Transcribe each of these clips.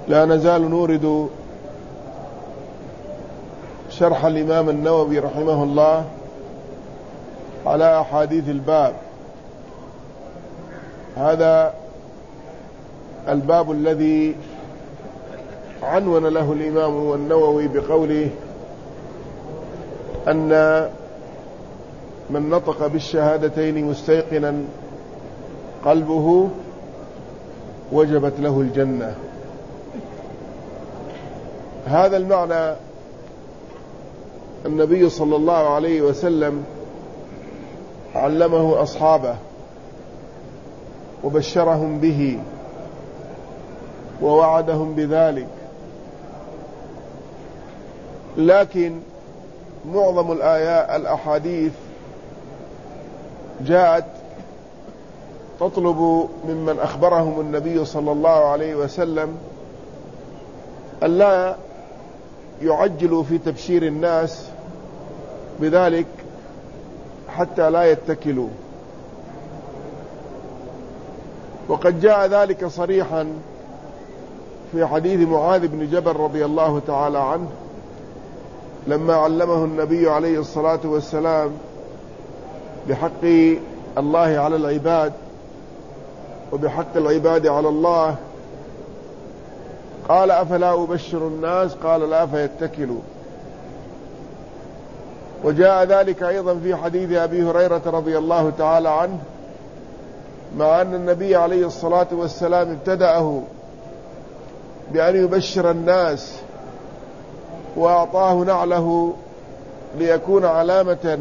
لا نزال نورد شرح الإمام النووي رحمه الله على أحاديث الباب. هذا الباب الذي عنون له الإمام النووي بقوله أن من نطق بالشهادتين مستيقنا قلبه وجبت له الجنة. هذا المعنى النبي صلى الله عليه وسلم علمه أصحابه وبشرهم به ووعدهم بذلك، لكن معظم الأحاديث جاءت تطلب ممن أخبرهم النبي صلى الله عليه وسلم ألا يعجلوا في تبشير الناس بذلك حتى لا يتكلوا. وقد جاء ذلك صريحا في حديث معاذ بن جبل رضي الله تعالى عنه لما علمه النبي عليه الصلاة والسلام بحق الله على العباد وبحق العباد على الله، قال: أفلا أبشر الناس؟ قال: لا، فيتكلوا. وجاء ذلك أيضا في حديث أبي هريرة رضي الله تعالى عنه، مع أن النبي عليه الصلاة والسلام ابتدأه بأن يبشر الناس وأعطاه نعله ليكون علامة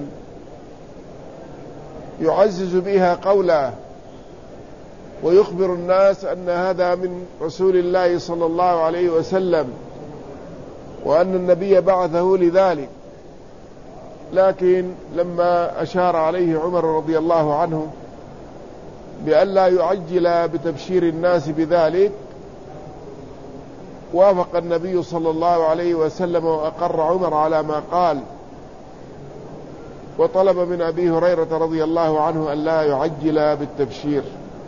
يعزز بها قوله ويخبر الناس أن هذا من رسول الله صلى الله عليه وسلم وأن النبي بعثه لذلك. لكن لما أشار عليه عمر رضي الله عنه بأن لا يعجل بتبشير الناس بذلك، وافق النبي صلى الله عليه وسلم وأقر عمر على ما قال، وطلب من أبي هريرة رضي الله عنه أن لا يعجل بالتبشير.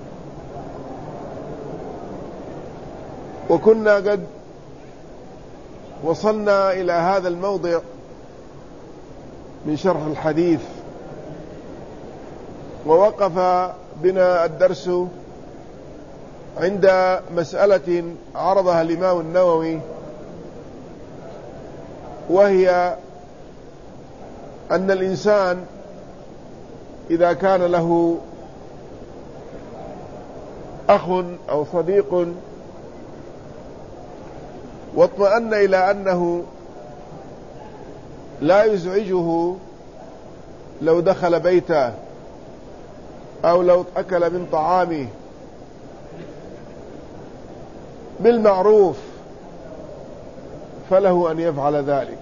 وكنا قد وصلنا إلى هذا الموضع من شرح الحديث، ووقف بنا الدرس عند مسألة عرضها الإمام النووي، وهي أن الإنسان إذا كان له أخ أو صديق واطمأن إلى أنه لا يزعجه لو دخل بيته أو لو أكل من طعامه بالمعروف، فله أن يفعل ذلك.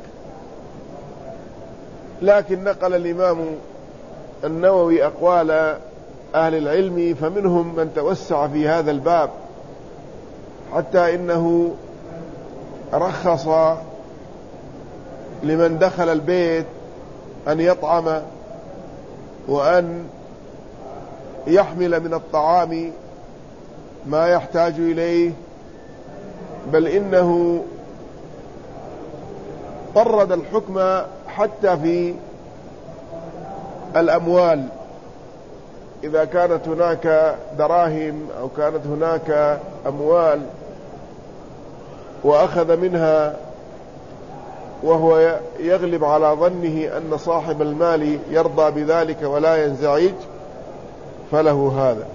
لكن نقل الإمام النووي أقوال أهل العلم، فمنهم من توسع في هذا الباب حتى إنه رخص لمن دخل البيت أن يطعم وأن يحمل من الطعام ما يحتاج إليه، بل إنه طرد الحكم حتى في الأموال. إذا كانت هناك دراهم أو كانت هناك أموال وأخذ منها وهو يغلب على ظنه أن صاحب المال يرضى بذلك ولا ينزعج، فله هذا.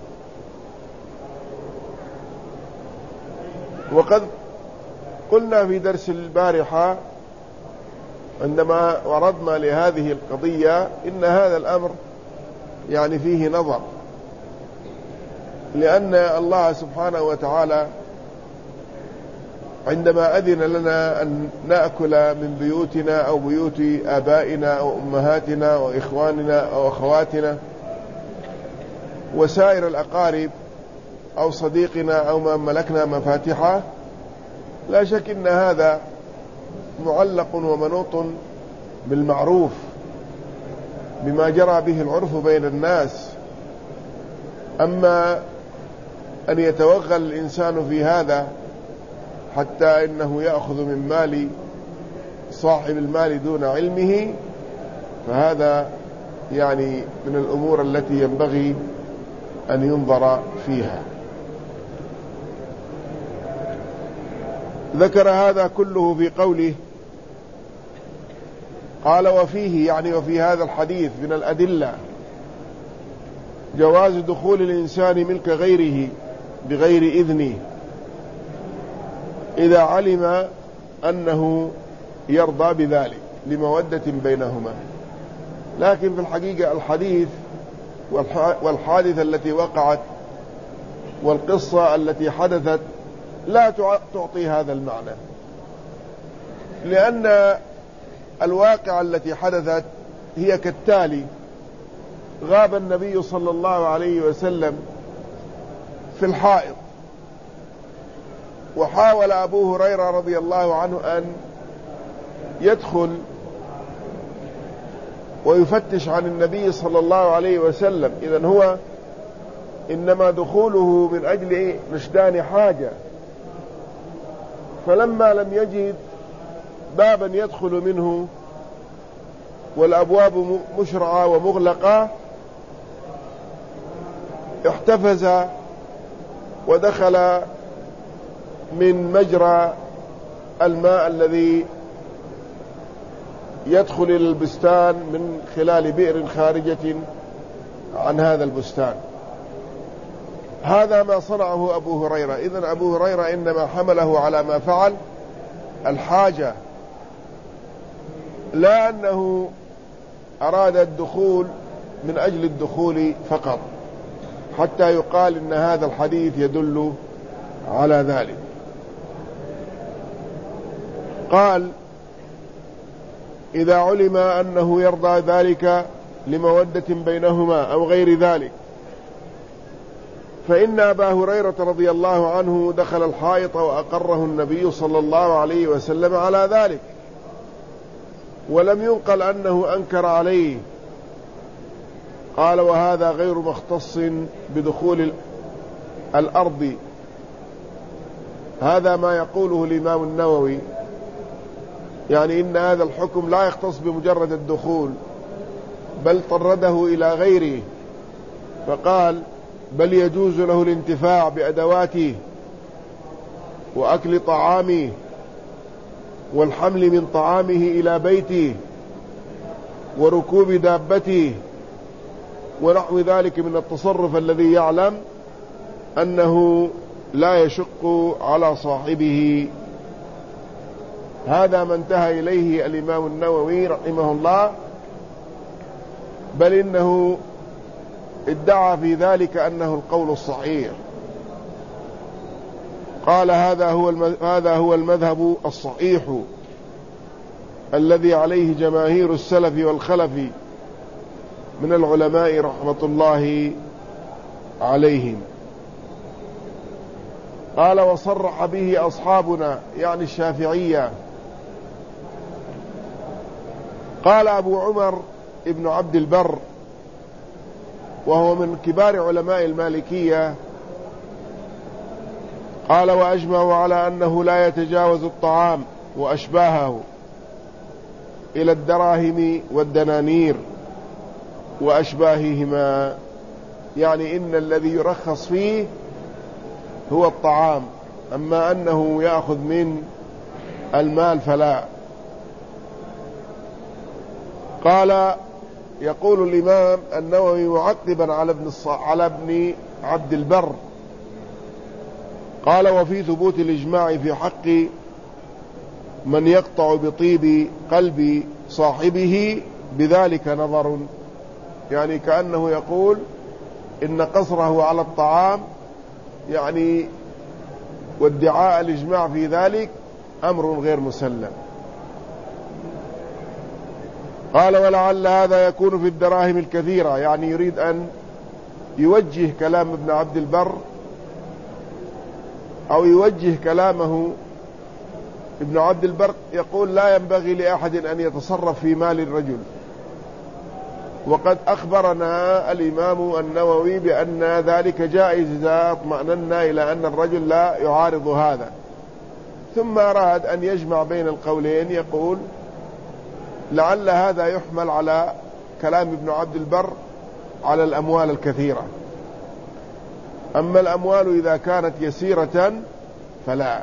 وقد قلنا في درس البارحة عندما وردنا لهذه القضية إن هذا الأمر يعني فيه نظر، لأن الله سبحانه وتعالى عندما أذن لنا أن نأكل من بيوتنا أو بيوت آبائنا أو أمهاتنا وإخواننا أو أخواتنا وسائر الأقارب أو صديقنا أو من ملكنا مفاتحه، لا شك إن هذا معلق ومنوط بالمعروف بما جرى به العرف بين الناس. أما أن يتوغل الإنسان في هذا حتى إنه يأخذ من مال صاحب المال دون علمه، فهذا يعني من الأمور التي ينبغي أن ينظر فيها. ذكر هذا كله في قوله قال وفيه، يعني وفي هذا الحديث من الأدلة جواز دخول الإنسان ملك غيره بغير إذنه إذا علم أنه يرضى بذلك لمودة بينهما. لكن في الحقيقة الحديث والحادثة التي وقعت والقصة التي حدثت لا تعطي هذا المعنى، لأن الواقع التي حدثت هي كالتالي: غاب النبي صلى الله عليه وسلم في الحائط، وحاول أبو هريرة رضي الله عنه أن يدخل ويفتش عن النبي صلى الله عليه وسلم. إذن هو إنما دخوله من أجل نشدان حاجة، فلما لم يجد بابا يدخل منه والأبواب مشرعة ومغلقة احتفز ودخل من مجرى الماء الذي يدخل إلى البستان من خلال بئر خارجة عن هذا البستان. هذا ما صنعه أبو هريرة. إذن أبو هريرة إنما حمله على ما فعل الحاجة، لا أنه أراد الدخول من أجل الدخول فقط، حتى يقال إن هذا الحديث يدل على ذلك. قال: إذا علم أنه يرضى ذلك لمودة بينهما أو غير ذلك، فإن أبا هريرة رضي الله عنه دخل الحائط وأقره النبي صلى الله عليه وسلم على ذلك، ولم ينقل أنه أنكر عليه. قال: وهذا غير مختص بدخول الأرض. هذا ما يقوله الإمام النووي، يعني إن هذا الحكم لا يختص بمجرد الدخول، بل طرده إلى غيره، فقال: بل يجوز له الانتفاع بأدواته وأكل طعامه والحمل من طعامه إلى بيته وركوب دابته ونحو ذلك من التصرف الذي يعلم أنه لا يشق على صاحبه. هذا ما انتهى إليه الإمام النووي رحمه الله، بل إنه ادعى في ذلك أنه القول الصحيح. قال: هذا هو المذهب الصحيح الذي عليه جماهير السلف والخلف من العلماء رحمة الله عليهم. قال: وصرح به أصحابنا، يعني الشافعية. قال أبو عمر ابن عبد البر، وهو من كبار علماء المالكية، قال: وأجمعوا على أنه لا يتجاوز الطعام وأشباهه إلى الدراهم والدنانير وأشباههما، يعني إن الذي يرخص فيه هو الطعام، أما أنه يأخذ من المال فلا. قال: يقول الإمام النووي معقبا على ابن عبد البر، قال: وفي ثبوت الإجماع في حق من يقطع بطيب قلب صاحبه بذلك نظر، يعني كأنه يقول إن قصره على الطعام يعني وادعاء الإجماع في ذلك أمر غير مسلم. قال: ولعل هذا يكون في الدراهم الكثيرة، يعني يريد أن يوجه كلام ابن عبد البر أو يوجه كلامه. ابن عبد البر يقول: لا ينبغي لأحد أن يتصرف في مال الرجل، وقد أخبرنا الإمام النووي بأن ذلك جائز إذا اطمأننا إلى أن الرجل لا يعارض هذا، ثم أراد أن يجمع بين القولين، يقول لعل هذا يحمل على كلام ابن عبد البر على الأموال الكثيرة، أما الأموال إذا كانت يسيرة فلا،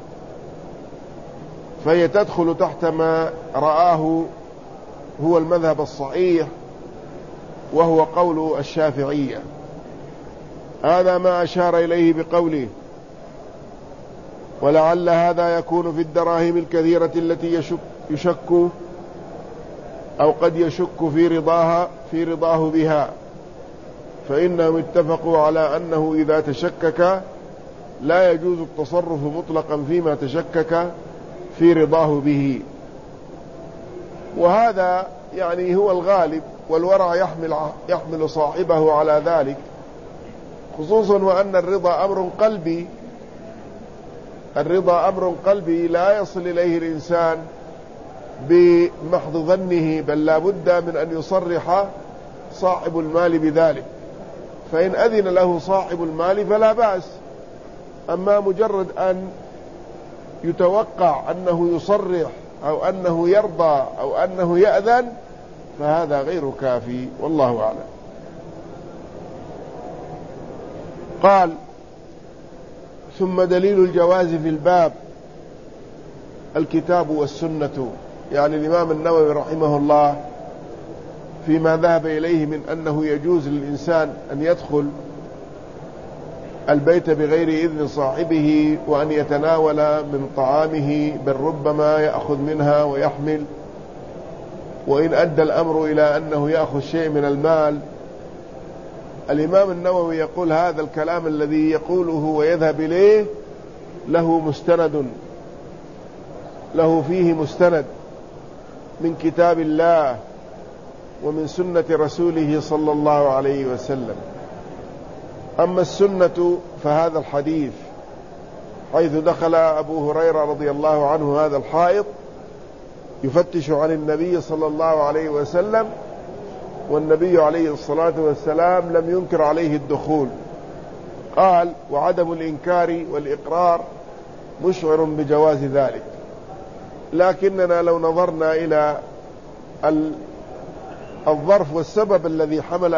فهي تدخل تحت ما رآه هو المذهب الصحيح وهو قول الشافعية. هذا ما أشار إليه بقوله ولعل هذا يكون في الدراهم الكثيرة التي يشك أو قد يشك في رضاه بها، فإنهم اتفقوا على أنه إذا تشكك لا يجوز التصرف مطلقا فيما تشكك في رضاه به. وهذا يعني هو الغالب، والورع يحمل صاحبه على ذلك، خصوصا وأن الرضا أمر قلبي لا يصل إليه الإنسان بمحض ظنه، بل لا بد من أن يصرح صاحب المال بذلك، فإن أذن له صاحب المال فلا بأس. أما مجرد أن يتوقع أنه يصرح أو أنه يرضى أو أنه يأذن فهذا غير كافي، والله أعلم. قال ثم دليل الجواز في الباب الكتاب والسنة، يعني الإمام النووي رحمه الله فيما ذهب إليه من أنه يجوز للإنسان أن يدخل البيت بغير إذن صاحبه وأن يتناول من طعامه، بل ربما يأخذ منها ويحمل، وإن أدى الأمر إلى أنه يأخذ شيء من المال. الإمام النووي يقول هذا الكلام الذي يقوله ويذهب إليه له فيه مستند من كتاب الله ومن سنة رسوله صلى الله عليه وسلم. أما السنة فهذا الحديث حيث دخل أبو هريرة رضي الله عنه هذا الحائط يفتش عن النبي صلى الله عليه وسلم، والنبي عليه الصلاة والسلام لم ينكر عليه الدخول، قال وعدم الإنكار والإقرار مشعر بجواز ذلك. لكننا لو نظرنا إلى الظرف والسبب الذي حمل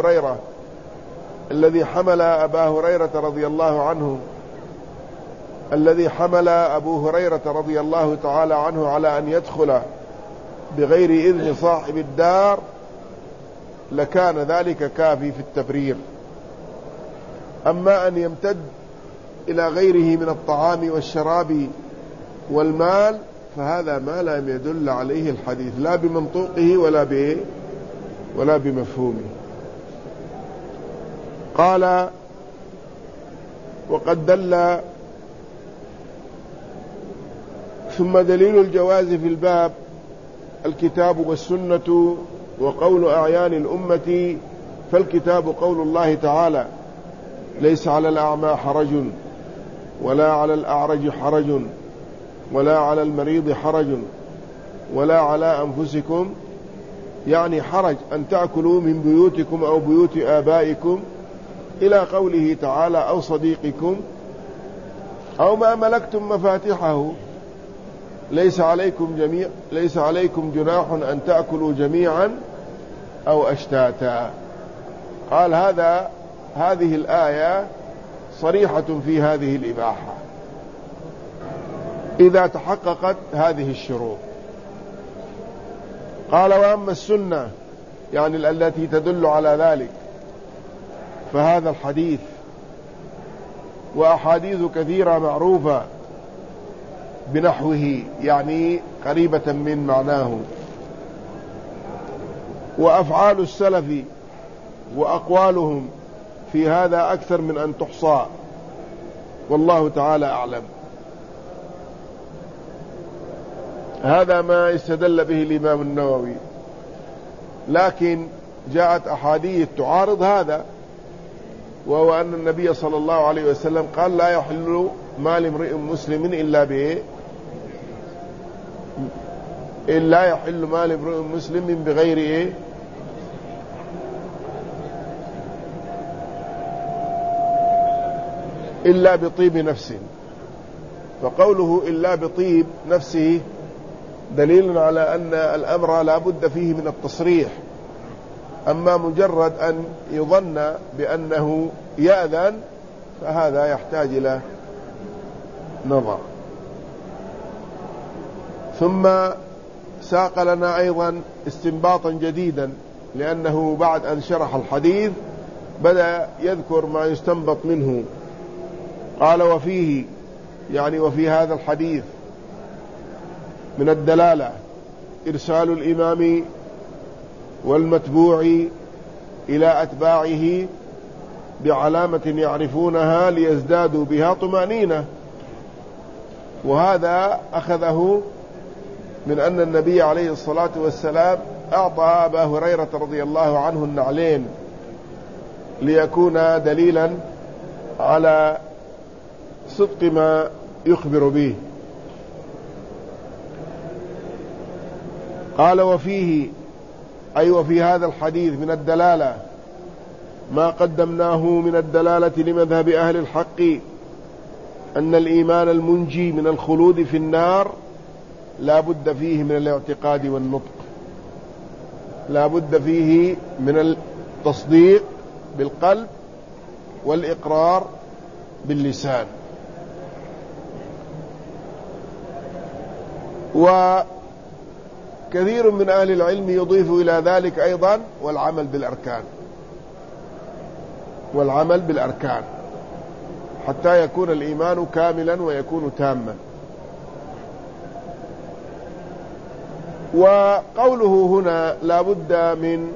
أبا هريرة رضي الله عنه، الذي حمل أبو هريرة رضي الله تعالى عنه على أن يدخل بغير إذن صاحب الدار، لكان ذلك كافي في التبرير. أما أن يمتد إلى غيره من الطعام والشراب والمال فهذا ما لم يدل عليه الحديث لا بمنطوقه ولا بمفهومه. قال وقد دل ثم دليل الجواز في الباب الكتاب والسنة وقول أعيان الأمة، فالكتاب قول الله تعالى ليس على الأعمى حرج ولا على الأعرج حرج ولا على المريض حرج ولا على أنفسكم، يعني حرج أن تأكلوا من بيوتكم أو بيوت آبائكم، إلى قوله تعالى أو صديقكم أو ما ملكتم مفاتحه، ليس عليكم جناح أن تأكلوا جميعا أو أشتاتا. قال هذه الآية صريحة في هذه الإباحة إذا تحققت هذه الشروط. قال وأما السنة يعني التي تدل على ذلك فهذا الحديث وأحاديث كثيرة معروفة بنحوه، يعني قريبة من معناه، وأفعال السلف وأقوالهم في هذا أكثر من أن تحصى، والله تعالى أعلم. هذا ما استدل به الإمام النووي، لكن جاءت أحاديث تعارض هذا، وهو أن النبي صلى الله عليه وسلم قال لا يحل مال امرئ مسلم إلا يحل مال امرئ مسلم بغير إلا بطيب نفس. فقوله إلا بطيب نفسه دليل على أن الأمر لا بد فيه من التصريح. أما مجرد أن يظن بأنه يأذن فهذا يحتاج إلى نظر. ثم ساق لنا أيضا استنباطا جديدا، لأنه بعد أن شرح الحديث بدأ يذكر ما يستنبط منه. قال وفيه، يعني وفي هذا الحديث، من الدلالة إرسال الإمام والمتبوع إلى أتباعه بعلامة يعرفونها ليزدادوا بها طمأنينة. وهذا أخذه من أن النبي عليه الصلاة والسلام أعطى أبا هريرة رضي الله عنه النعلين ليكون دليلا على صدق ما يخبر به. قال وفيه، أي وفي هذا الحديث، من الدلالة ما قدمناه من الدلالة لمذهب أهل الحق أن الإيمان المنجي من الخلود في النار لا بد فيه من الاعتقاد والنطق، لا بد فيه من التصديق بالقلب والإقرار باللسان. وكثير من أهل العلم يضيف إلى ذلك أيضا والعمل بالأركان، والعمل بالأركان حتى يكون الإيمان كاملا ويكون تاما. وقوله هنا لا بد من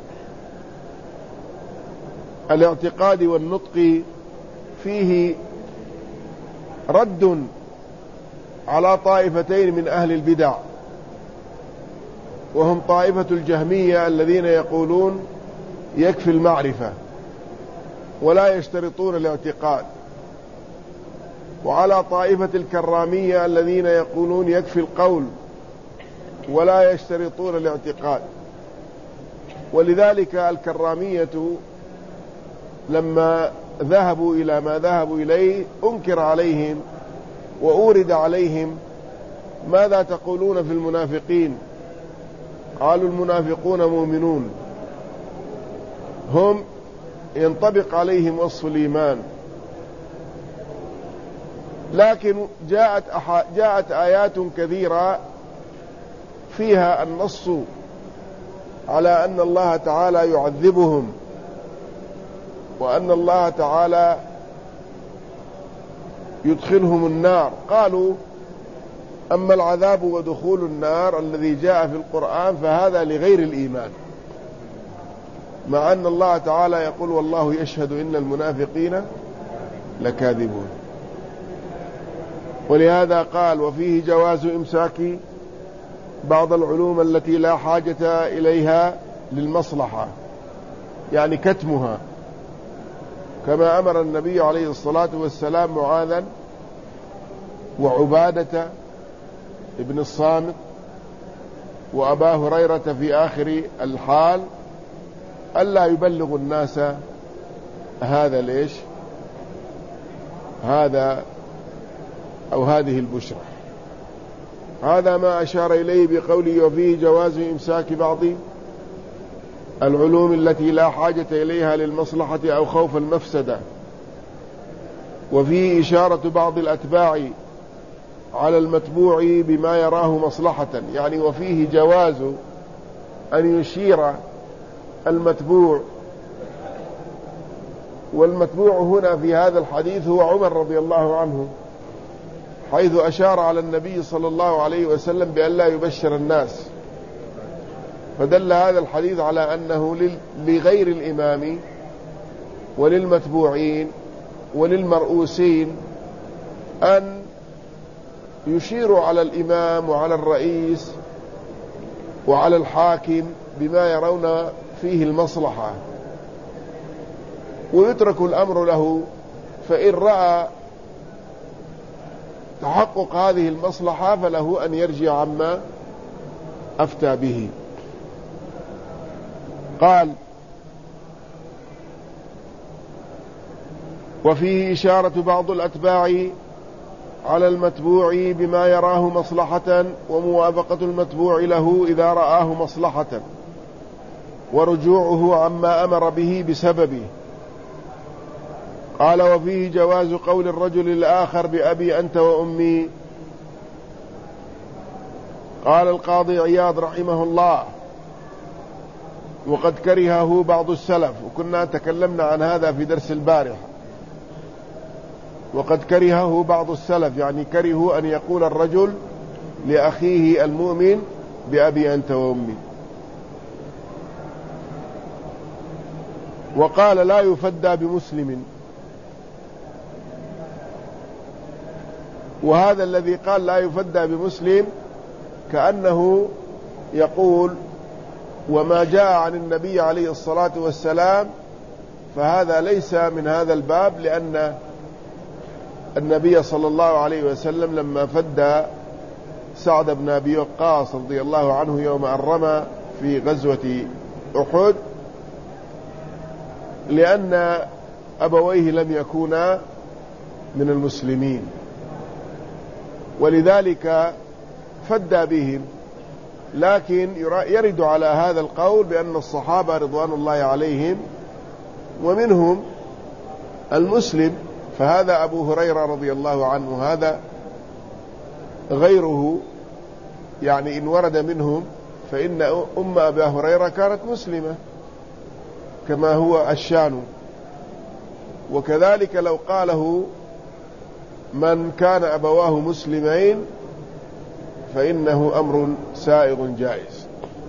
الاعتقاد والنطق فيه رد على طائفتين من أهل البدع، وهم طائفة الجهمية الذين يقولون يكفي المعرفة ولا يشترطون الاعتقاد، وعلى طائفة الكرامية الذين يقولون يكفي القول ولا يشترطون الاعتقاد. ولذلك الكرامية لما ذهبوا إلى ما ذهبوا إليه أنكر عليهم وأورد عليهم ماذا تقولون في المنافقين؟ قالوا المنافقون مؤمنون، هم ينطبق عليهم وصف الإيمان. لكن جاءت آيات كثيرة فيها النص على أن الله تعالى يعذبهم، وأن الله تعالى يدخلهم النار. قالوا أما العذاب ودخول النار الذي جاء في القرآن فهذا لغير الإيمان، مع أن الله تعالى يقول والله يشهد إن المنافقين لكاذبون. ولهذا قال وفيه جواز إمساك بعض العلوم التي لا حاجة إليها للمصلحة، يعني كتمها، كما أمر النبي عليه الصلاة والسلام معاذا وعبادة ابن الصامت وأبا هريرة في آخر الحال ألا يبلغ الناس هذا ليش هذا أو هذه البشرى. هذا ما أشار إليه بقوله وفيه جواز إمساك بعض العلوم التي لا حاجة إليها للمصلحة أو خوف المفسدة. وفيه إشارة بعض الأتباع على المتبوع بما يراه مصلحة، يعني وفيه جواز أن يشير المتبوع، والمتبوع هنا في هذا الحديث هو عمر رضي الله عنه، حيث أشار على النبي صلى الله عليه وسلم بأن لا يبشر الناس، فدل هذا الحديث على أنه لغير الإمام وللمتبوعين وللمرؤوسين أن يشيروا على الإمام وعلى الرئيس وعلى الحاكم بما يرون فيه المصلحة، ويترك الأمر له، فإن رأى تحقق هذه المصلحة فله أن يرجع عما أفتى به. قال وفيه إشارة بعض الأتباع على المتبوع بما يراه مصلحة، وموافقة المتبوع له إذا رآه مصلحة، ورجوعه عما أمر به بسببه. قال: وفيه جواز قول الرجل الآخر بأبي أنت وأمي. قال القاضي عياض رحمه الله: وقد كرهه بعض السلف، وكنا تكلمنا عن هذا في درس البارحة. وقد كرهه بعض السلف، يعني كرهوا أن يقول الرجل لأخيه المؤمن بأبي أنت وأمي. وقال: لا يفدى بمسلم. وهذا الذي قال لا يفدى بمسلم كأنه يقول: وما جاء عن النبي عليه الصلاة والسلام فهذا ليس من هذا الباب، لأن النبي صلى الله عليه وسلم لما فدى سعد بن أبي وقاص رضي الله عنه يوم أن رمى في غزوة أحد، لأن أبويه لم يكونا من المسلمين، ولذلك فدى بهم. لكن يرد على هذا القول بأن الصحابة رضوان الله عليهم ومنهم المسلم، فهذا أبو هريرة رضي الله عنه، هذا غيره، يعني إن ورد منهم فإن أم أبا هريرة كانت مسلمة كما هو الشان. وكذلك لو قاله من كان أبواه مسلمين فإنه أمر سائغ جائز.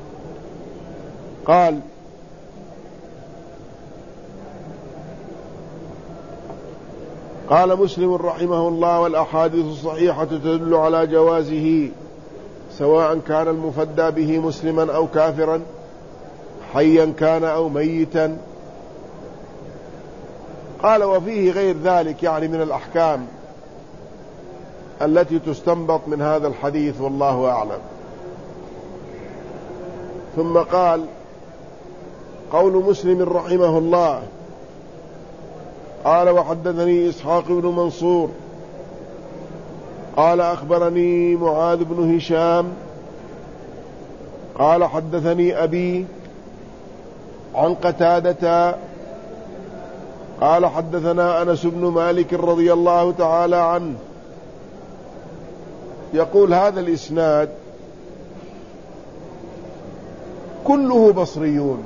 قال مسلم رحمه الله: والأحاديث الصحيحة تدل على جوازه سواء كان المفدى به مسلما أو كافرا، حيا كان أو ميتا. قال: وفيه غير ذلك، يعني من الأحكام التي تستنبط من هذا الحديث، والله أعلم. ثم قال: قول مسلم رحمه الله: قال: وحدثني إسحاق بن منصور قال: أخبرني معاذ بن هشام قال: حدثني أبي عن قتادة قال: حدثنا أنس بن مالك رضي الله تعالى عنه. يقول: هذا الإسناد كله بصريون،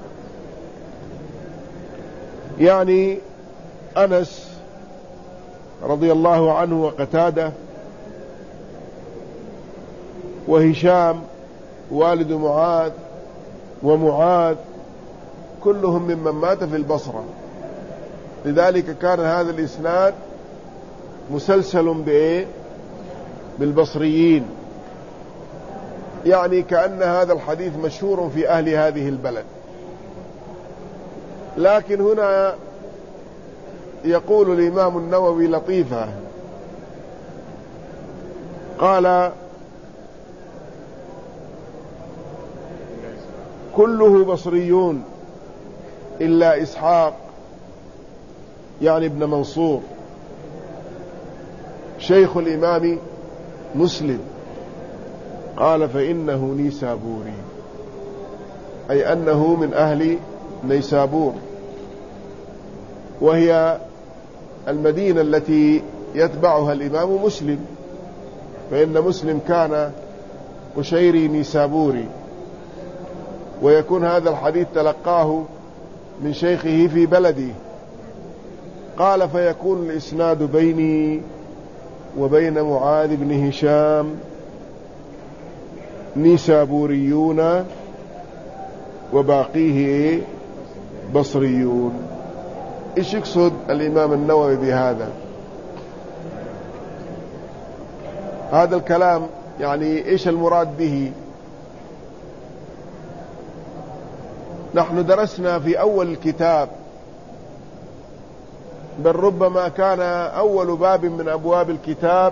يعني أنس رضي الله عنه وقتادة وهشام والد معاذ ومعاذ كلهم ممن مات في البصرة، لذلك كان هذا الإسناد مسلسل بالبصريين، يعني كأن هذا الحديث مشهور في أهل هذه البلد. لكن هنا يقول الإمام النووي لطيفة، قال: كله بصريون إلا إسحاق يعني ابن منصور شيخ الإمام مسلم. قال: فإنه نيسابوري، أي أنه من أهل نيسابور، وهي المدينة التي يتبعها الإمام مسلم، فإن مسلم كان قشيري نيسابوري، ويكون هذا الحديث تلقاه من شيخه في بلده. قال: فيكون الإسناد بيني وبين معاذ بن هشام نيسابوريون وباقيه بصريون. إيش يقصد الإمام النووي بهذا؟ هذا الكلام يعني إيش المراد به؟ نحن درسنا في أول الكتاب، بل ربما كان أول باب من أبواب الكتاب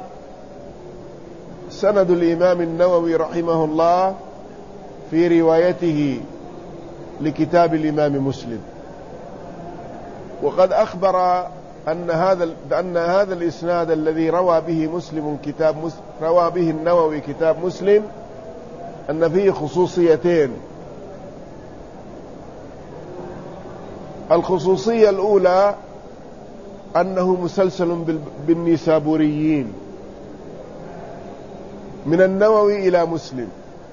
سند الإمام النووي رحمه الله في روايته لكتاب الإمام مسلم. وقد أخبر أن هذا الإسناد الذي روى به النووي كتاب مسلم أن فيه خصوصيتين. الخصوصية الأولى أنه مسلسل بالنيسابوريين من النووي إلى مسلم.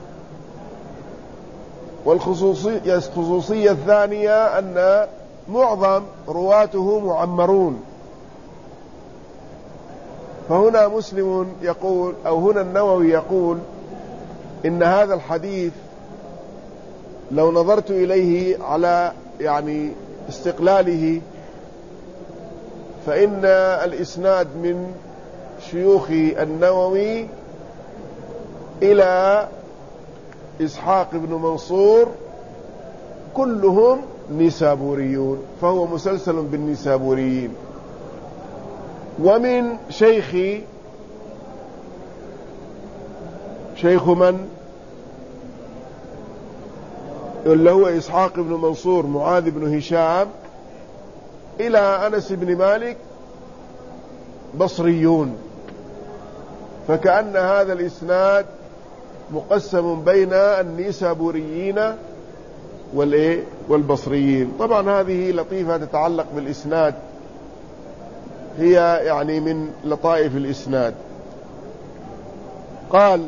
والخصوصية الثانية أن معظم رواته معمرون. فهنا مسلم يقول، أو هنا النووي يقول، إن هذا الحديث لو نظرت إليه على يعني استقلاله فإن الإسناد من شيوخ النووي إلى إسحاق بن منصور كلهم نيسابوريون، فهو مسلسل بالنيسابوريين. ومن شيخ من اللي هو إسحاق بن منصور معاذ بن هشام إلى أنس بن مالك بصريون. فكأن هذا الإسناد مقسم بين النيسابوريين والبصريين. طبعا هذه لطيفة تتعلق بالإسناد، هي يعني من لطائف الإسناد. قال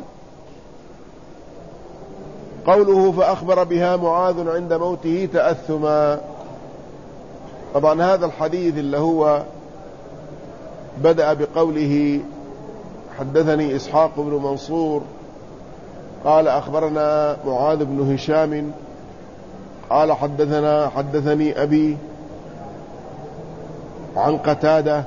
قوله فأخبر بها معاذ عند موته تأثما. طبعا هذا الحديث اللي هو بدأ بقوله حدثني إسحاق بن منصور قال أخبرنا معاذ بن هشام قال حدثني أبي عن قتادة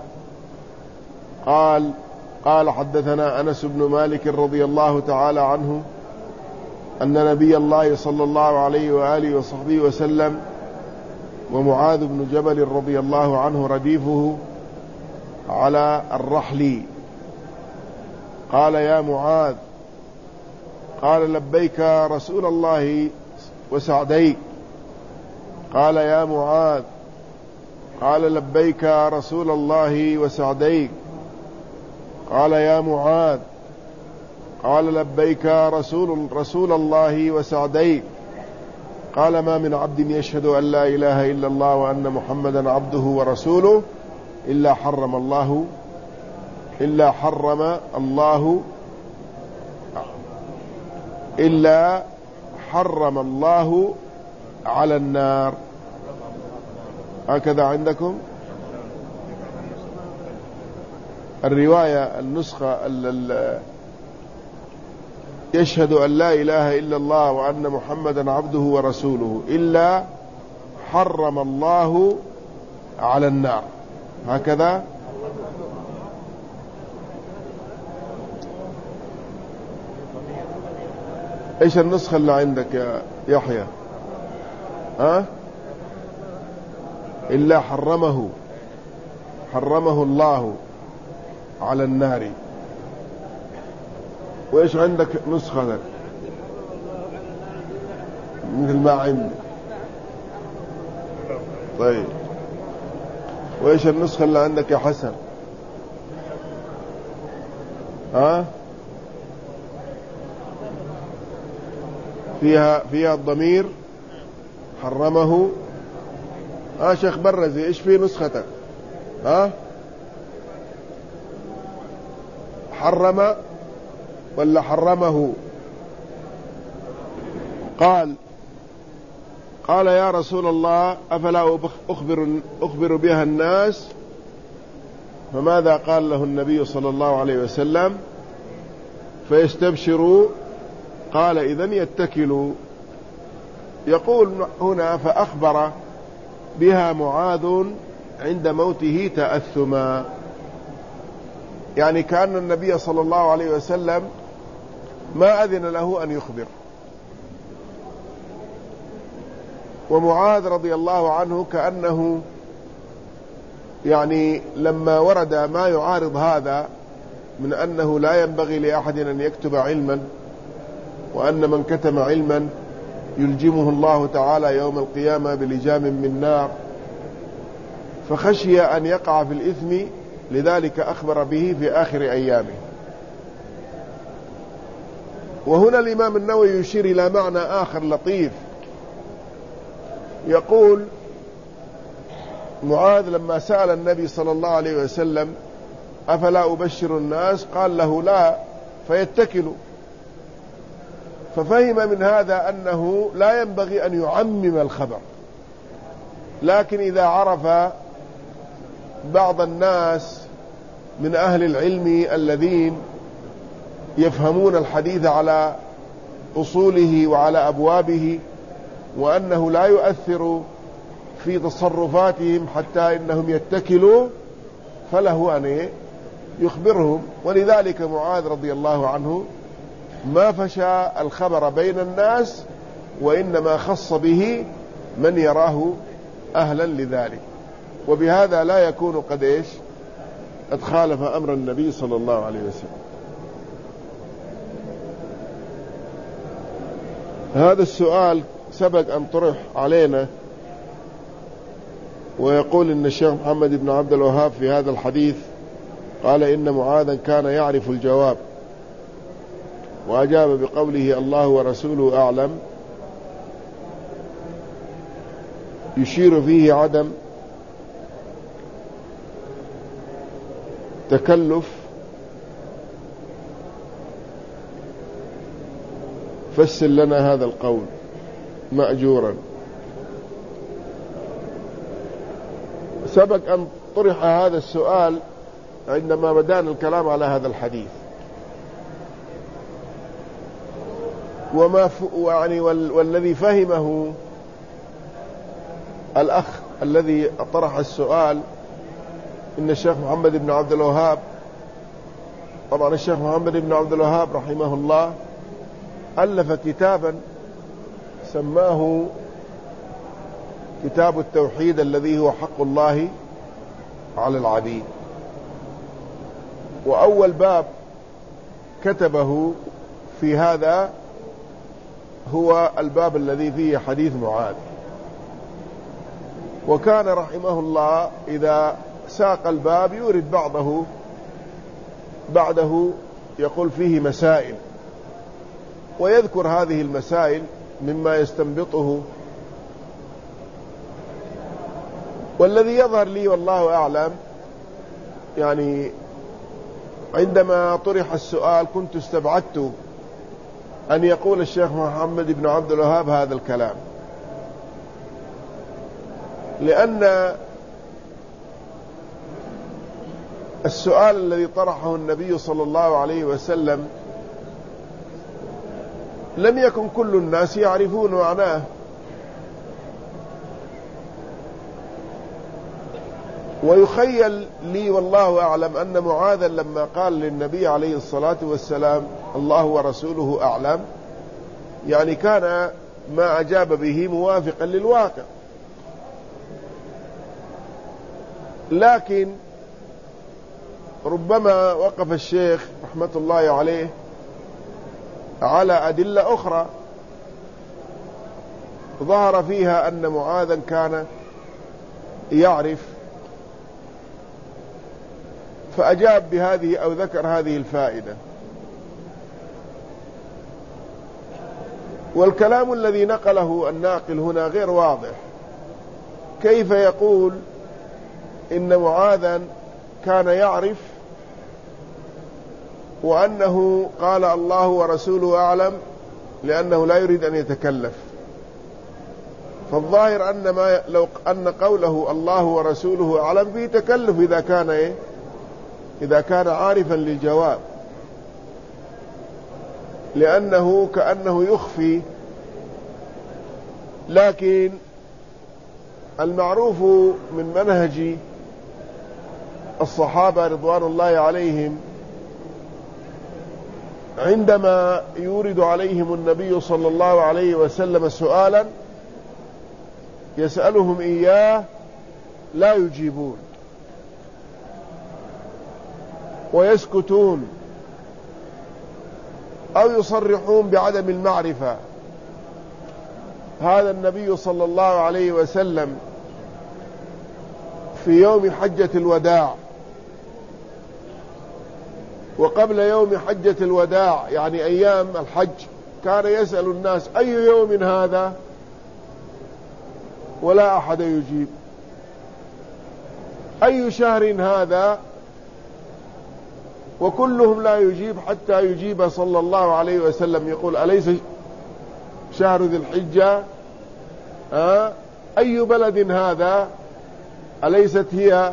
قال حدثنا أنس بن مالك رضي الله تعالى عنه أن نبي الله صلى الله عليه وآله وصحبه وسلم ومعاذ بن جبل رضي الله عنه رديفه على الرحل قال يا معاذ قال لبيك رسول الله وسعديك قال يا معاذ قال لبيك رسول الله وسعديك قال يا معاذ قال لبيك رسول الله وسعديك قال ما من عبد يشهد أن لا إله إلا الله وأن محمدا عبده ورسوله إلا حرم الله على النار. هكذا عندكم الرواية النسخة يشهد أن لا إله إلا الله وأن محمدا عبده ورسوله إلا حرم الله على النار. هكذا إيش النسخة اللي عندك يا يحيى؟ إلا حرمه الله على النار. وإيش عندك نسخة مثل ما عندي؟ طيب وإيش النسخة اللي عندك يا حسن؟ فيها الضمير حرمه. شيخ برزي إيش في نسختك؟ حرم ولا حرمه؟ قال يا رسول الله أفلا أخبر بها الناس؟ فماذا قال له النبي صلى الله عليه وسلم؟ فيستبشروا قال إذن يتكلوا. يقول هنا فأخبر بها معاذ عند موته تأثما، يعني كأن النبي صلى الله عليه وسلم ما أذن له أن يخبر. ومعاذ رضي الله عنه كأنه يعني لما ورد ما يعارض هذا من أنه لا ينبغي لأحد أن يكتب علما، وأن من كتم علما يلجمه الله تعالى يوم القيامة بلجام من نار، فخشي أن يقع في الإثم، لذلك أخبر به في آخر أيامه. وهنا الإمام النووي يشير إلى معنى آخر لطيف، يقول معاذ لما سأل النبي صلى الله عليه وسلم أفلا أبشر الناس، قال له لا فيتكلوا. ففهم من هذا أنه لا ينبغي أن يعمم الخبر، لكن إذا عرف بعض الناس من أهل العلم الذين يفهمون الحديث على أصوله وعلى أبوابه، وأنه لا يؤثر في تصرفاتهم حتى إنهم يتكلوا، فله أن يخبرهم. ولذلك معاذ رضي الله عنه ما فشى الخبر بين الناس، وإنما خص به من يراه أهلا لذلك، وبهذا لا يكون قد قد خالف أمر النبي صلى الله عليه وسلم. هذا السؤال سبق أن طرح علينا، ويقول إن الشيخ محمد بن عبد الوهاب في هذا الحديث قال إن معاذا كان يعرف الجواب، وأجاب بقوله الله ورسوله أعلم، يشير فيه عدم تكلف. فسر لنا هذا القول مأجورا. سبق أن طرح هذا السؤال عندما بدأنا الكلام على هذا الحديث، والذي فهمه الأخ الذي طرح السؤال إن الشيخ محمد بن عبد الوهاب، طبعا الشيخ محمد بن عبد الوهاب رحمه الله ألف كتابا سماه كتاب التوحيد الذي هو حق الله على العبيد، وأول باب كتبه في هذا هو الباب الذي فيه حديث معاذ. وكان رحمه الله إذا ساق الباب يورد بعده يقول فيه مسائل، ويذكر هذه المسائل مما يستنبطه. والذي يظهر لي والله أعلم، يعني عندما طرح السؤال كنت استبعدت أن يقول الشيخ محمد بن عبد الوهاب هذا الكلام، لأن السؤال الذي طرحه النبي صلى الله عليه وسلم لم يكن كل الناس يعرفون معناه، ويخيل لي والله أعلم أن معاذا لما قال للنبي عليه الصلاة والسلام الله ورسوله أعلم، يعني كان ما أجاب به موافقا للواقع. لكن ربما وقف الشيخ رحمة الله عليه على أدلة أخرى ظهر فيها أن معاذا كان يعرف، فأجاب بهذه أو ذكر هذه الفائدة. والكلام الذي نقله الناقل هنا غير واضح، كيف يقول إن معاذا كان يعرف وأنه قال الله ورسوله أعلم لأنه لا يريد أن يتكلف؟ فالظاهر لو أن قوله الله ورسوله أعلم فيه تكلف إذا كان عارفا للجواب، لأنه كأنه يخفي. لكن المعروف من منهج الصحابة رضوان الله عليهم عندما يورد عليهم النبي صلى الله عليه وسلم سؤالا يسألهم إياه لا يجيبون ويسكتون أو يصرحون بعدم المعرفة. هذا النبي صلى الله عليه وسلم في يوم حجة الوداع. وقبل يوم حجة الوداع يعني أيام الحج كان يسأل الناس أي يوم هذا، ولا أحد يجيب. أي شهر هذا، وكلهم لا يجيب حتى يجيب صلى الله عليه وسلم يقول أليس شهر ذي الحجة؟ أي بلد هذا؟ أليست هي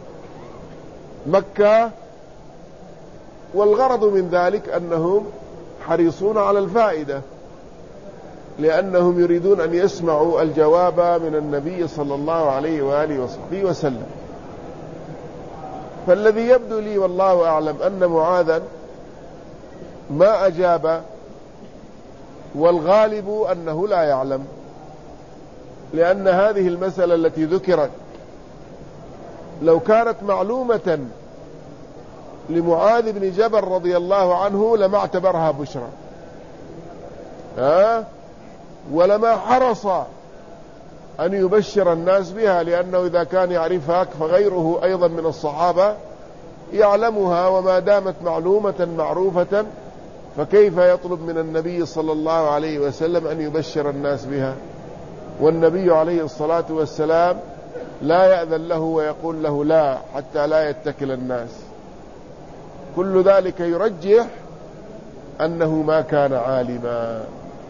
مكة؟ والغرض من ذلك أنهم حريصون على الفائدة، لأنهم يريدون أن يسمعوا الجواب من النبي صلى الله عليه وآله وصحبه وسلم. فالذي يبدو لي والله أعلم أن معاذا ما أجاب، والغالب أنه لا يعلم، لأن هذه المسألة التي ذكرت لو كانت معلومة لمعاذ بن جبل رضي الله عنه لما اعتبرها بشرى، ولما حرص أن يبشر الناس بها، لأنه إذا كان يعرفها فغيره أيضا من الصحابة يعلمها، وما دامت معلومة معروفة فكيف يطلب من النبي صلى الله عليه وسلم أن يبشر الناس بها؟ والنبي عليه الصلاة والسلام لا يأذن له ويقول له لا حتى لا يتكل الناس. كل ذلك يرجح أنه ما كان عالما.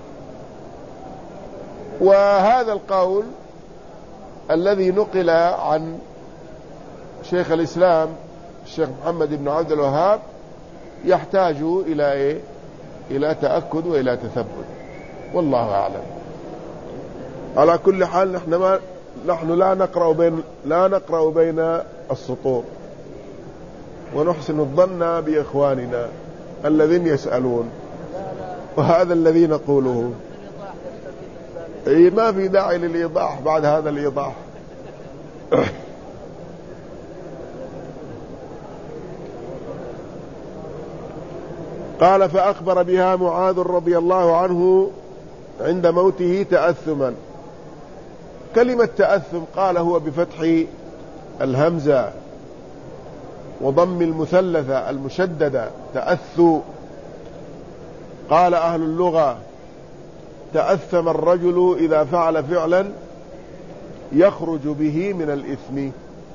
وهذا القول الذي نقل عن شيخ الإسلام الشيخ محمد بن عبد الوهاب يحتاج إلى إيه؟ إلى تأكد وإلى تثبت، والله أعلم. على كل حال نحن لا نقرأ بين السطور، ونحسن الظن بإخواننا الذين يسألون، وهذا الذي نقوله. ما في داعي للإيضاح بعد هذا الإيضاح. قال فأخبر بها معاذ رضي الله عنه عند موته تأثما. كلمة تأثم قال هو بفتح الهمزة وضم المثلثة المشددة تأثو. قال أهل اللغة تأثم الرجل إذا فعل فعلا يخرج به من الإثم،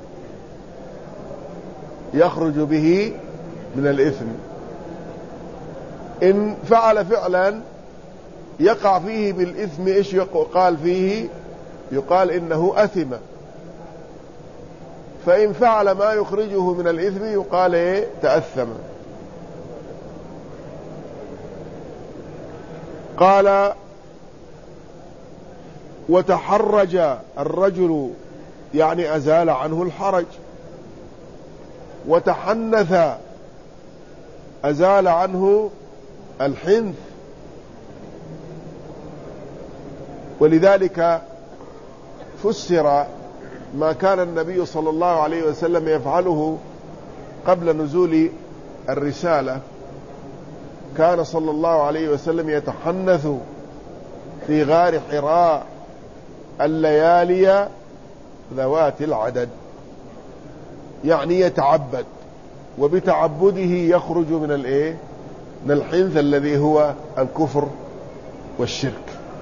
يخرج به من الإثم. إن فعل فعلا يقع فيه بالإثم إيش يقال فيه؟ يقال إنه أثم. فإن فعل ما يخرجه من الإثم يقال إيه؟ تأثم. قال وتحرج الرجل يعني أزال عنه الحرج، وتحنث أزال عنه الحنث. ولذلك فسر ما كان النبي صلى الله عليه وسلم يفعله قبل نزول الرسالة. كان صلى الله عليه وسلم يتحنث في غار حراء الليالي ذوات العدد، يعني يتعبد، وبتعبده يخرج من الايه؟ من الحنث الذي هو الكفر والشرك.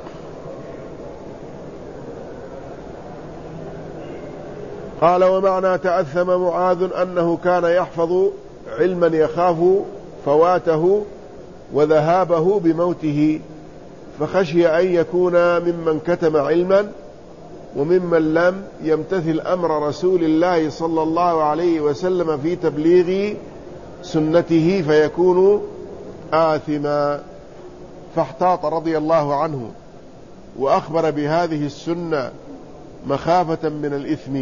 قال ومعنى تأثم معاذ أنه كان يحفظ علما يخاف فواته وذهابه بموته، فخشي أن يكون ممن كتم علما وممن لم يمتثل أمر رسول الله صلى الله عليه وسلم في تبليغ سنته فيكون آثما، فاحتاط رضي الله عنه وأخبر بهذه السنة مخافة من الإثم.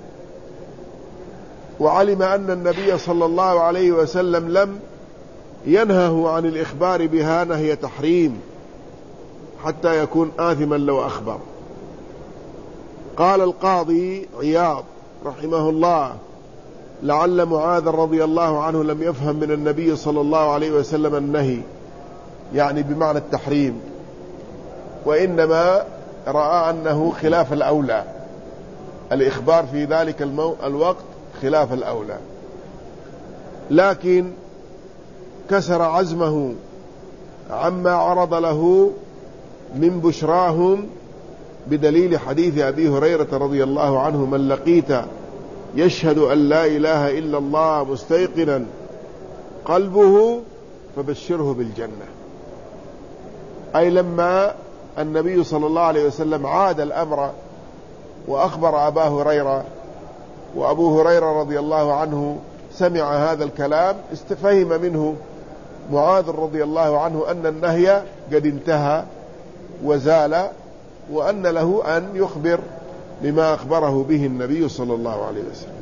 وعلم أن النبي صلى الله عليه وسلم لم ينهه عن الإخبار بها نهي تحريم حتى يكون آثما لو أخبر. قال القاضي عياض رحمه الله لعل معاذ رضي الله عنه لم يفهم من النبي صلى الله عليه وسلم النهي يعني بمعنى التحريم، وإنما رأى أنه خلاف الأولى، الإخبار في ذلك الوقت خلاف الأولى، لكن كسر عزمه عما عرض له من بشراهم بدليل حديث أبي هريرة رضي الله عنه: من لقيت يشهد أن لا إله إلا الله مستيقنا قلبه فبشره بالجنة. أي لما النبي صلى الله عليه وسلم عاد الأمر وأخبر أبا هريرة، وأبو هريرة رضي الله عنه سمع هذا الكلام، استفهم منه معاذ رضي الله عنه أن النهي قد انتهى وزال، وأن له أن يخبر بما أخبره به النبي صلى الله عليه وسلم.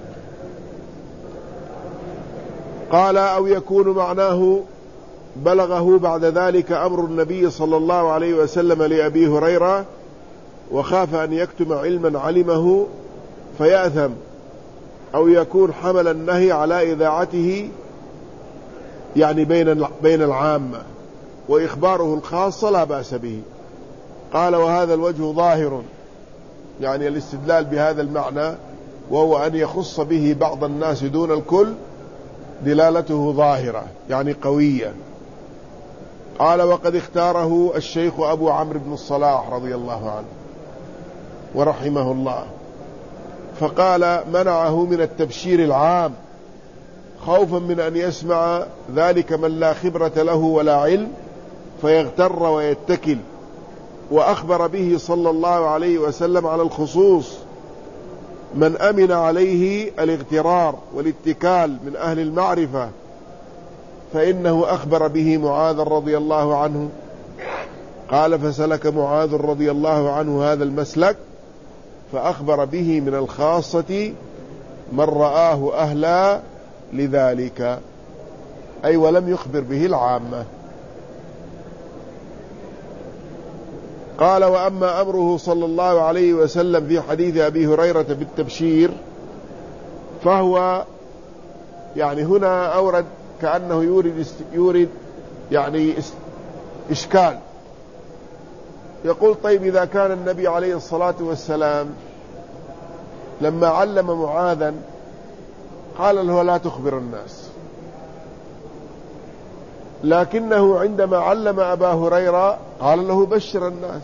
قال: أو يكون معناه بلغه بعد ذلك أمر النبي صلى الله عليه وسلم لأبي هريرة وخاف أن يكتم علما علمه فيأثم، أو يكون حمل النهي على إذاعته يعني بين العامة، وإخباره الخاص لا بأس به. قال: وهذا الوجه ظاهر، يعني الاستدلال بهذا المعنى، وهو أن يخص به بعض الناس دون الكل، دلالته ظاهرة يعني قوية. قال: وقد اختاره الشيخ أبو عمرو بن الصلاح رضي الله عنه ورحمه الله، فقال: منعه من التبشير العام خوفا من أن يسمع ذلك من لا خبرة له ولا علم فيغتر ويتكل، وأخبر به صلى الله عليه وسلم على الخصوص من أمن عليه الاغترار والاتكال من أهل المعرفة، فإنه أخبر به معاذ رضي الله عنه. قال: فسلك معاذ رضي الله عنه هذا المسلك، فأخبر به من الخاصة من رآه أهلا لذلك، أي ولم يخبر به العامة. قال: وأما أمره صلى الله عليه وسلم في حديث أبي هريرة بالتبشير فهو يعني هنا أورد كأنه يورد يعني إشكال. يقول: طيب إذا كان النبي عليه الصلاة والسلام لما علم معاذا قال له لا تخبر الناس، لكنه عندما علم أبا هريرة قال له بشر الناس،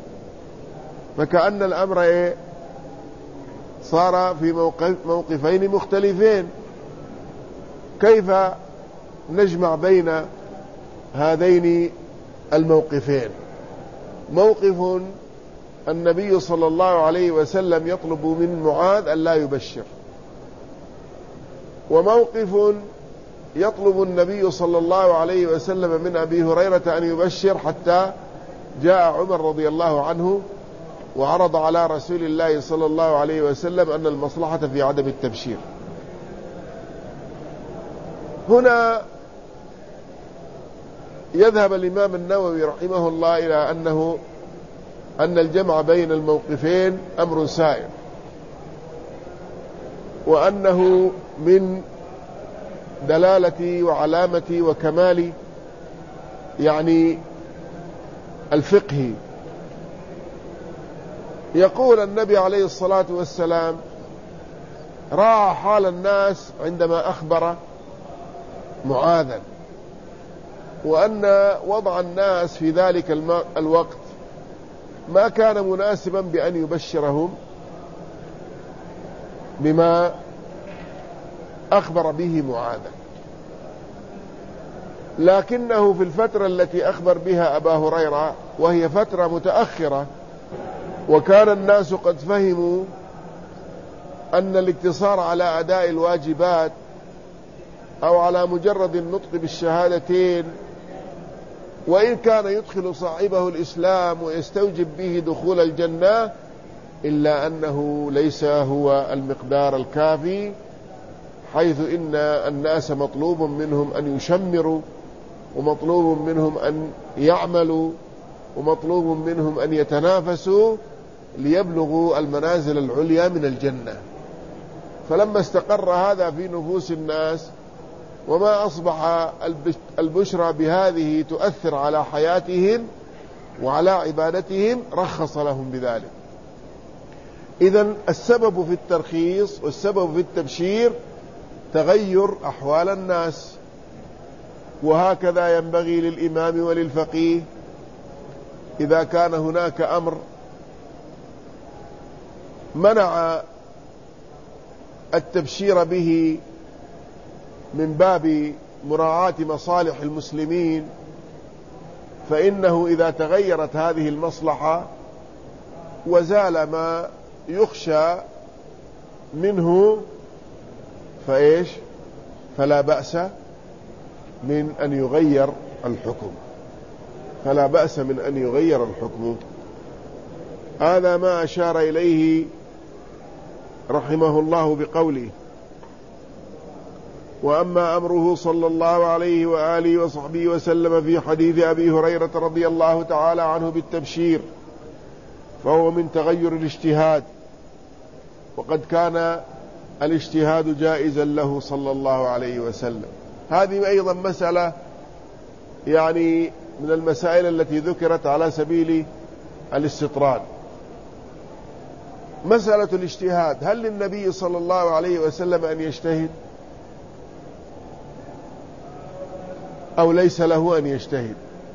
فكأن الأمر صار في موقفين مختلفين. كيف نجمع بين هذين الموقفين؟ موقف النبي صلى الله عليه وسلم يطلب من معاذ أن لا يبشر، وموقف يطلب النبي صلى الله عليه وسلم من أبي هريرة أن يبشر، حتى جاء عمر رضي الله عنه وعرض على رسول الله صلى الله عليه وسلم أن المصلحة في عدم التبشير. هنا يذهب الإمام النووي رحمه الله إلى أن الجمع بين الموقفين أمر سائر، وأنه من دلالة وعلامة وكمال يعني الفقه. يقول النبي عليه الصلاة والسلام: راى حال الناس عندما أخبر معاذا، وأن وضع الناس في ذلك الوقت ما كان مناسبا بأن يبشرهم بما أخبر به معاذا، لكنه في الفترة التي أخبر بها أبا هريرة وهي فترة متأخرة، وكان الناس قد فهموا أن الاقتصار على أداء الواجبات أو على مجرد النطق بالشهادتين، وإن كان يدخل صاحبه الإسلام ويستوجب به دخول الجنة، إلا أنه ليس هو المقدار الكافي، حيث إن الناس مطلوب منهم أن يشمروا، ومطلوب منهم أن يعملوا، ومطلوب منهم أن يتنافسوا ليبلغوا المنازل العليا من الجنة. فلما استقر هذا في نفوس الناس وما أصبح البشرى بهذه تؤثر على حياتهم وعلى عبادتهم، رخص لهم بذلك. إذن السبب في الترخيص والسبب في التبشير تغير أحوال الناس، وهكذا ينبغي للإمام وللفقيه إذا كان هناك أمر منع التبشير به من باب مراعاة مصالح المسلمين، فإنه إذا تغيرت هذه المصلحة وزال ما يخشى منه فلا بأس من أن يغير الحكم، فلا بأس من أن يغير الحكم. هذا ما أشار إليه رحمه الله بقوله: وأما أمره صلى الله عليه وآله وصحبه وسلم في حديث أبي هريرة رضي الله تعالى عنه بالتبشير فهو من تغير الاجتهاد، وقد كان الاجتهاد جائزا له صلى الله عليه وسلم. هذه أيضا مسألة يعني من المسائل التي ذكرت على سبيل الاستطراد. مسألة الاجتهاد، هل للنبي صلى الله عليه وسلم أن يجتهد أو ليس له أن يجتهد؟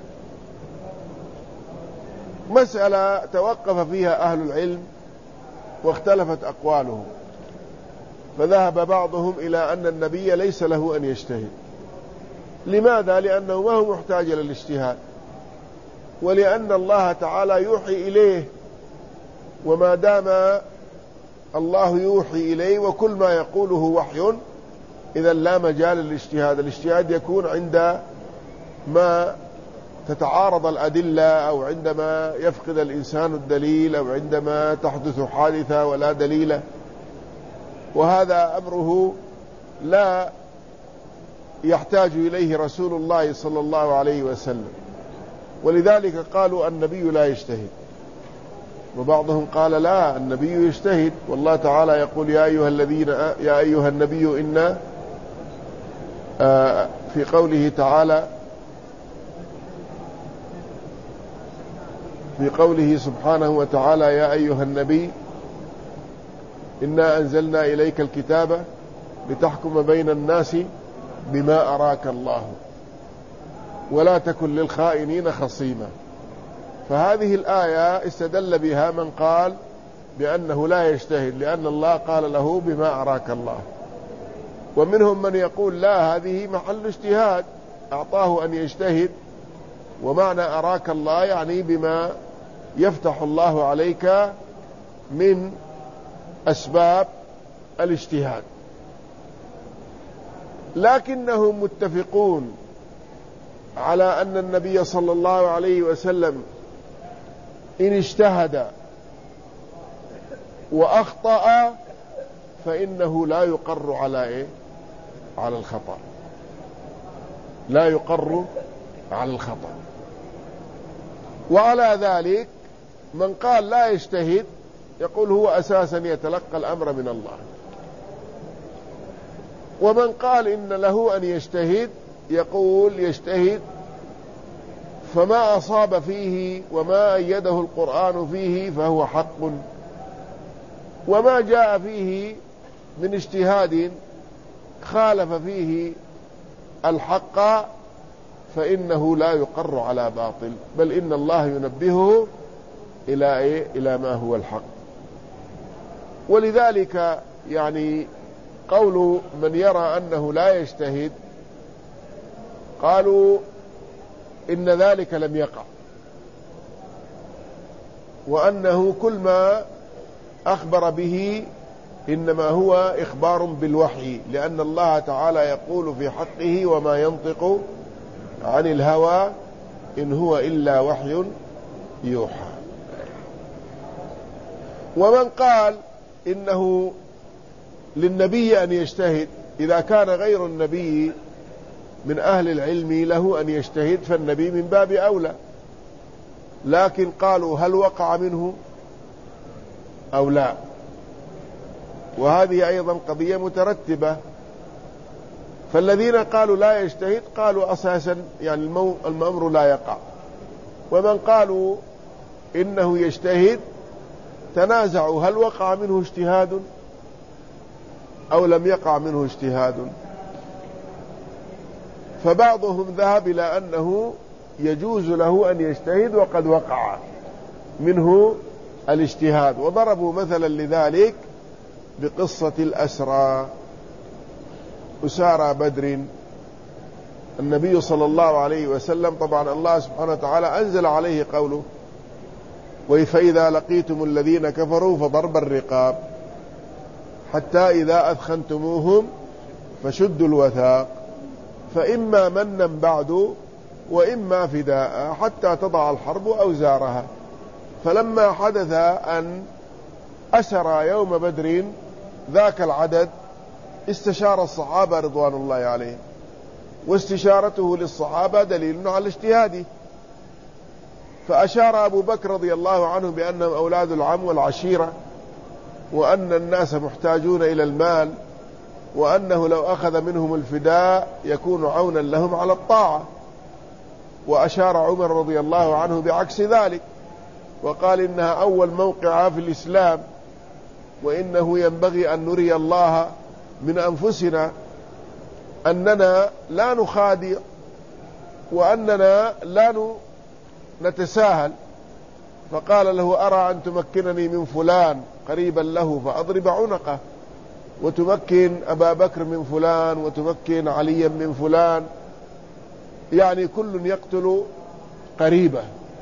مسألة توقف فيها أهل العلم واختلفت أقوالهم، فذهب بعضهم إلى أن النبي ليس له أن يجتهد. لماذا؟ لأنه ما هو محتاج للاجتهاد، ولأن الله تعالى يوحي إليه، وما دام الله يوحي إليه وكل ما يقوله وحي إذا لا مجال للاجتهاد. الاجتهاد يكون عند ما تتعارض الأدلة، أو عندما يفقد الإنسان الدليل، أو عندما تحدث حادثة ولا دليل، وهذا أمره لا يحتاج إليه رسول الله صلى الله عليه وسلم. ولذلك قالوا النبي لا يجتهد، وبعضهم قال لا، النبي يجتهد، والله تعالى يقول يا أيها النبي إن في قوله تعالى في قوله سبحانه وتعالى يا أيها النبي إنا أنزلنا إليك الكتاب لتحكم بين الناس بما أراك الله ولا تكن للخائنين خصيما. فهذه الآية استدل بها من قال بأنه لا يجتهد، لأن الله قال له بما أراك الله. ومنهم من يقول لا، هذه محل اجتهاد، أعطاه أن يجتهد، ومعنى أراك الله يعني بما يفتح الله عليك من أسباب الاجتهاد. لكنهم متفقون على أن النبي صلى الله عليه وسلم إن اجتهد وأخطأ فإنه لا يقر على الخطأ، لا يقر على الخطأ. وعلى ذلك من قال لا يجتهد يقول هو أساسا يتلقى الأمر من الله، ومن قال إن له أن يجتهد يقول يجتهد، فما أصاب فيه وما أيده القرآن فيه فهو حق، وما جاء فيه من اجتهاد خالف فيه الحق فإنه لا يقر على باطل، بل إن الله ينبهه إلى ما هو الحق. ولذلك يعني قول من يرى أنه لا يجتهد قالوا إن ذلك لم يقع، وأنه كل ما أخبر به إنما هو إخبار بالوحي، لأن الله تعالى يقول في حقه وما ينطق عن الهوى إن هو إلا وحي يوحى. ومن قال إنه للنبي أن يجتهد، إذا كان غير النبي من أهل العلم له أن يجتهد فالنبي من باب أولى، لكن قالوا هل وقع منه أو لا؟ وهذه أيضا قضية مترتبة. فالذين قالوا لا يجتهد قالوا أساسا يعني الأمر لا يقع، ومن قالوا إنه يجتهد تنازعوا هل وقع منه اجتهاد أو لم يقع منه اجتهاد، فبعضهم ذهب إلى أنه يجوز له أن يجتهد وقد وقع منه الاجتهاد، وضربوا مثلا لذلك بقصة الأسرى. أسارى بدر، النبي صلى الله عليه وسلم طبعا الله سبحانه وتعالى أنزل عليه قوله: فإذا لقيتم الذين كفروا فضرب الرقاب حتى إذا أثخنتموهم فشدوا الوثاق فإما منا بعد وإما فداء حتى تضع الحرب أوزارها. فلما حدث أن أسرى يوم بدر ذاك العدد استشار الصحابة رضوان الله عليهم، واستشارته للصحابة دليل على اجتهاده. فأشار أبو بكر رضي الله عنه بأنهم أولاد العم والعشيرة، وأن الناس محتاجون إلى المال، وأنه لو أخذ منهم الفداء يكون عونا لهم على الطاعة. وأشار عمر رضي الله عنه بعكس ذلك، وقال إنها أول موقعة في الإسلام، وإنه ينبغي أن نري الله من أنفسنا أننا لا نخادع، وأننا لا نتساهل. فقال له: أرى أن تمكنني من فلان قريبا له فأضرب عنقه، وتمكن أبا بكر من فلان، وتمكن عليا من فلان، يعني كل يقتل قريبه.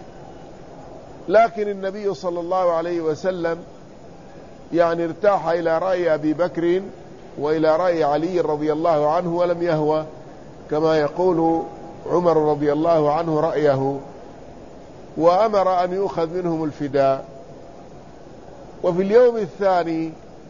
لكن النبي صلى الله عليه وسلم يعني ارتاح إلى رأي أبي بكر وإلى رأي علي رضي الله عنه، ولم يهوى كما يقول عمر رضي الله عنه رأيه، وأمر أن يؤخذ منهم الفداء. وفي اليوم الثاني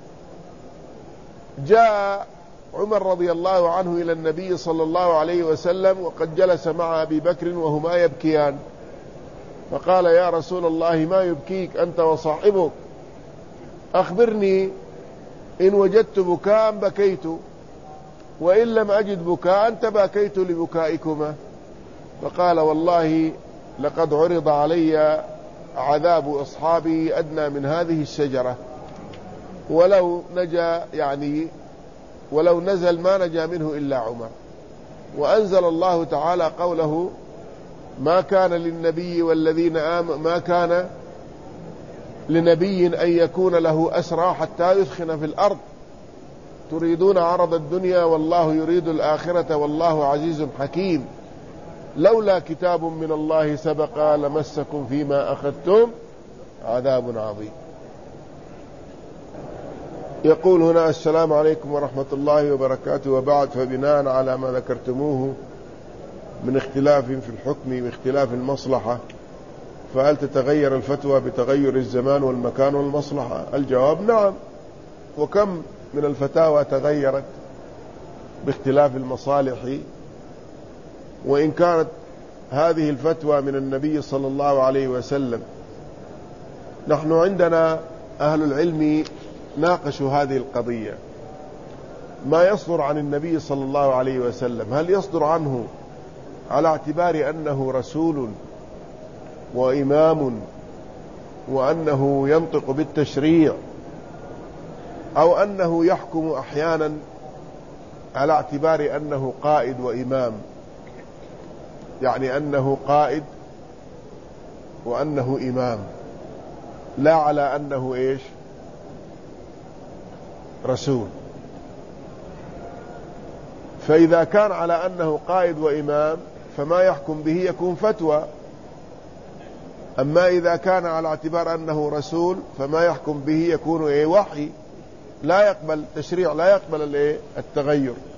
جاء عمر رضي الله عنه إلى النبي صلى الله عليه وسلم وقد جلس مع أبي بكر وهما يبكيان، فقال: يا رسول الله ما يبكيك أنت وصاحبك؟ أخبرني، إن وجدت بكاء بكيت، وإن لم أجد بكاء تباكيت لبكائكما. فقال: والله لقد عرض علي عذاب أصحابي أدنى من هذه الشجرة، ولو نزل ما نجا منه إلا عمر. وأنزل الله تعالى قوله: ما كان للنبي والذين آمنوا ما كان لنبي أن يكون له أسرى حتى يثخن في الأرض تريدون عرض الدنيا والله يريد الآخرة والله عزيز حكيم لولا كتاب من الله سبق لمسكم فيما أخذتم عذاب عظيم. يقول هنا: السلام عليكم ورحمة الله وبركاته، وبعد، فبناء على ما ذكرتموه من اختلاف في الحكم واختلاف المصلحة، فهل تتغير الفتوى بتغير الزمان والمكان والمصلحة؟ الجواب: نعم، وكم من الفتاوى تغيرت باختلاف المصالح. وإن كانت هذه الفتوى من النبي صلى الله عليه وسلم، نحن عندنا أهل العلم ناقشوا هذه القضية، ما يصدر عن النبي صلى الله عليه وسلم هل يصدر عنه على اعتبار أنه رسول وإمام وأنه ينطق بالتشريع، أو أنه يحكم أحيانا على اعتبار أنه قائد وإمام، يعني أنه قائد وأنه إمام، لا على أنه إيش؟ رسول. فإذا كان على أنه قائد وإمام فما يحكم به يكون فتوى، أما إذا كان على اعتبار أنه رسول فما يحكم به يكون وحي، لا يقبل تشريع، لا يقبل التغير.